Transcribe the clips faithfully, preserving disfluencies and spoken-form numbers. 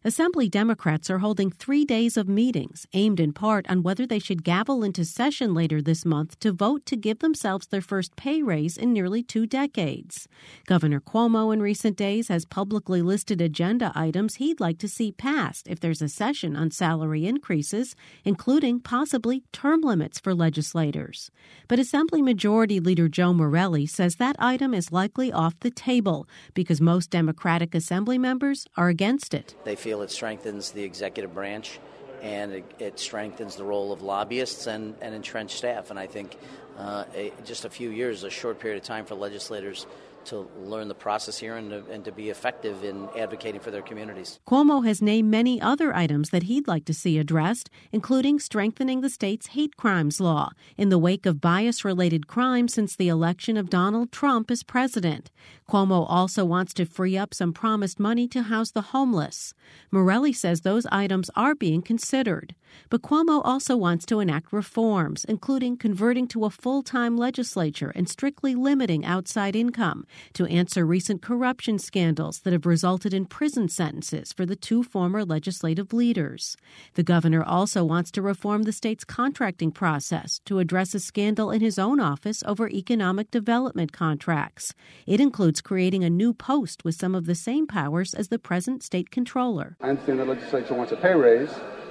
Assembly Democrats are holding three days of meetings aimed in part on whether they should gavel into session later this month to vote to give themselves their first pay raise in nearly two decades. Governor Cuomo in recent days has publicly listed agenda items he'd like to see passed if there's a session on salary increases, including possibly term limits for legislators. But Assembly Majority Leader Joe Morelle says that item is likely off the table because most Democratic Assembly members are against it. They feel it strengthens the executive branch and it, it strengthens the role of lobbyists and, and entrenched staff. And I think uh, a, just a few years, a short period of time for legislators to learn the process here and to, and to be effective in advocating for their communities. Cuomo has named many other items that he'd like to see addressed, including strengthening the state's hate crimes law in the wake of bias-related crimes since the election of Donald Trump as president. Cuomo also wants to free up some promised money to house the homeless. Morelle says those items are being considered. But Cuomo also wants to enact reforms, including converting to a full-time legislature and strictly limiting outside income, to answer recent corruption scandals that have resulted in prison sentences for the two former legislative leaders. The governor also wants to reform the state's contracting process to address a scandal in his own office over economic development contracts. It includes creating a new post with some of the same powers as the present state controller. I understand the legislature wants a pay raise.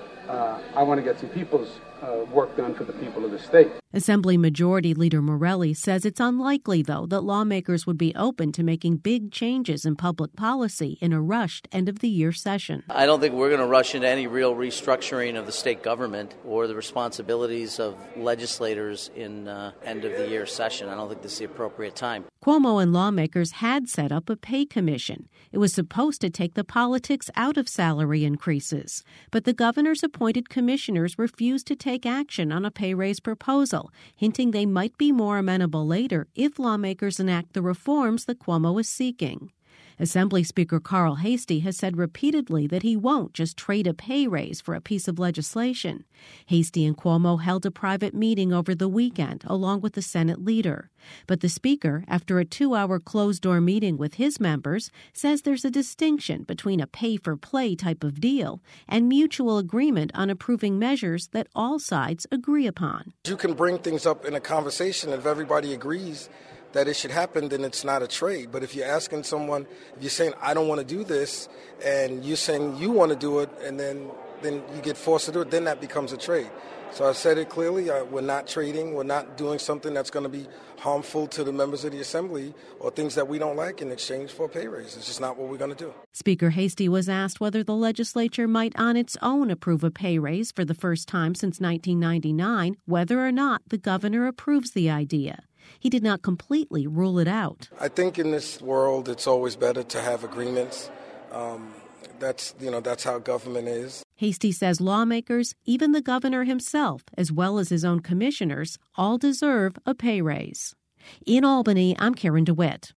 Uh, I want to get some people's uh, work done for the people of the state. Assembly Majority Leader Morelle says it's unlikely, though, that lawmakers would be open to making big changes in public policy in a rushed end-of-the-year session. I don't think we're going to rush into any real restructuring of the state government or the responsibilities of legislators in uh, end-of-the-year session. I don't think this is the appropriate time. Cuomo and lawmakers had set up a pay commission. It was supposed to take the politics out of salary increases. But the governor's appointed commissioners refused to take action on a pay raise proposal, hinting they might be more amenable later if lawmakers enact the reforms that Cuomo is seeking. Assembly Speaker Carl Heastie has said repeatedly that he won't just trade a pay raise for a piece of legislation. Heastie and Cuomo held a private meeting over the weekend, along with the Senate leader. But the Speaker, after a two-hour closed-door meeting with his members, says there's a distinction between a pay-for-play type of deal and mutual agreement on approving measures that all sides agree upon. You can bring things up in a conversation, and if everybody agrees that it should happen, then it's not a trade. But if you're asking someone, if you're saying, I don't want to do this, and you're saying you want to do it, and then, then you get forced to do it, then that becomes a trade. So I've said it clearly, uh, we're not trading, we're not doing something that's going to be harmful to the members of the Assembly or things that we don't like in exchange for a pay raise. It's just not what we're going to do. Speaker Heastie was asked whether the legislature might on its own approve a pay raise for the first time since nineteen ninety-nine, whether or not the governor approves the idea. He did not completely rule it out. I think in this world, it's always better to have agreements. Um, that's, you know, that's how government is. Heastie says lawmakers, even the governor himself, as well as his own commissioners, all deserve a pay raise. In Albany, I'm Karen DeWitt.